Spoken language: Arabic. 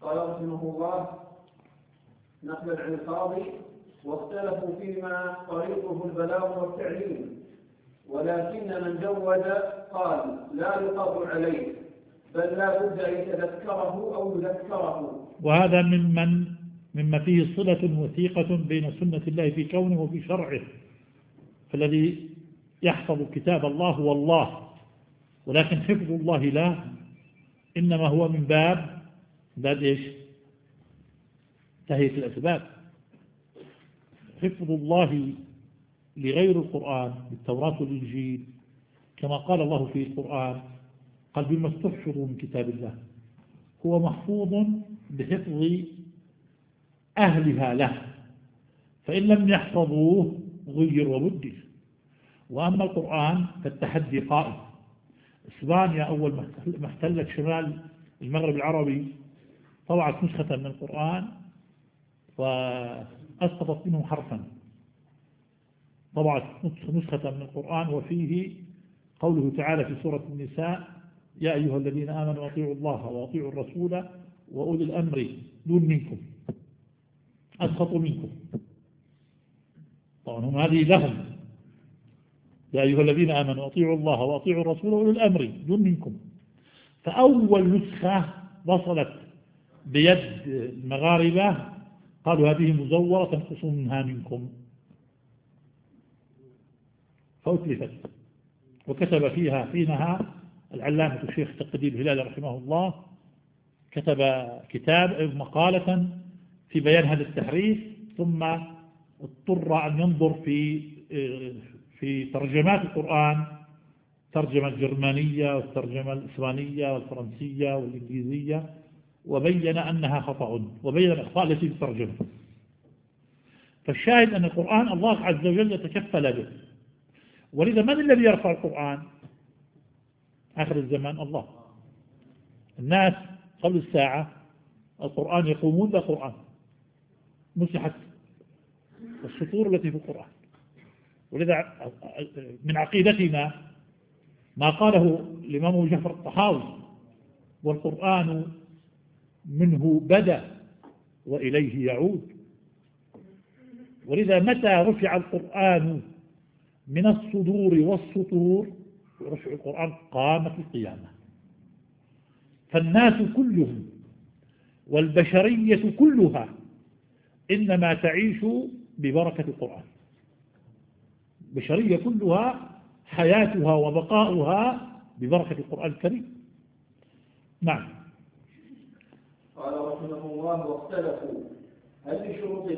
قال رحمه الله نقلا عن القاضي: واختلفوا فيما طريقه البلاغ والتعليم، ولكن من جود قال لا يقر عليه، بل لا بد أن يتذكره أو يذكره. وهذا مما فيه صلة وثيقة بين سنة الله في كونه وفي شرعه. فالذي يحفظ كتاب الله هو الله، ولكن حفظ الله له إنما هو من باب إيش؟ تهيئة الأسباب. حفظ الله لغير القرآن بالتوراة والإنجيل كما قال الله في القرآن: قال بما استحفظوا من كتاب الله، هو محفوظ بحفظ أهلها له، فإن لم يحفظوه غير وبدل. وأما القرآن فالتحدي قائم. إسبانيا أول ما احتلت شمال المغرب العربي طبعت نسخة من القرآن وأسقطت منه حرفا. طبعت نسخة من القرآن وفيه قوله تعالى في سورة النساء: يا أيها الذين آمنوا أطيعوا الله وأطيعوا الرسول وأولي الأمر دون منكم، أسقطوا منكم. طبعا هم هذه لهم: يا أيها الذين آمنوا أطيعوا الله وأطيعوا الرسول وأولي الأمر دون منكم. فأول نسخة وصلت بيد المغاربة قالوا هذه مزورة تنقص منها منكم، فأتلفت. وكتب فيها حينها العلامة الشيخ تقي الهلال رحمه الله، كتب كتاب مقالة في بيان هذا التحريف، ثم اضطر أن ينظر في ترجمات القرآن، الترجمة الجرمانية والترجمة الإسبانية والفرنسية والإنجليزية، وبين أنها خطأ، وبين الأخطاء التي في الترجمة. فالشاهد أن القرآن الله عز وجل يتكفل به. ولذا من الذي يرفع القرآن آخر الزمان؟ الله. الناس قبل الساعة القرآن يقومون بالقرآن، مسحت السطور التي في القرآن. ولذا من عقيدتنا ما قاله الإمام جعفر الطحاوي: والقرآن منه بدأ وإليه يعود. ولذا متى رفع القرآن من الصدور والسطور، رفع القرآن قامت القيامة. فالناس كلهم والبشرية كلها إنما تعيش ببركة القرآن. البشرية كلها حياتها وبقاؤها ببركة القرآن الكريم. نعم. قال رحمه الله: واختلفوا هل لشروط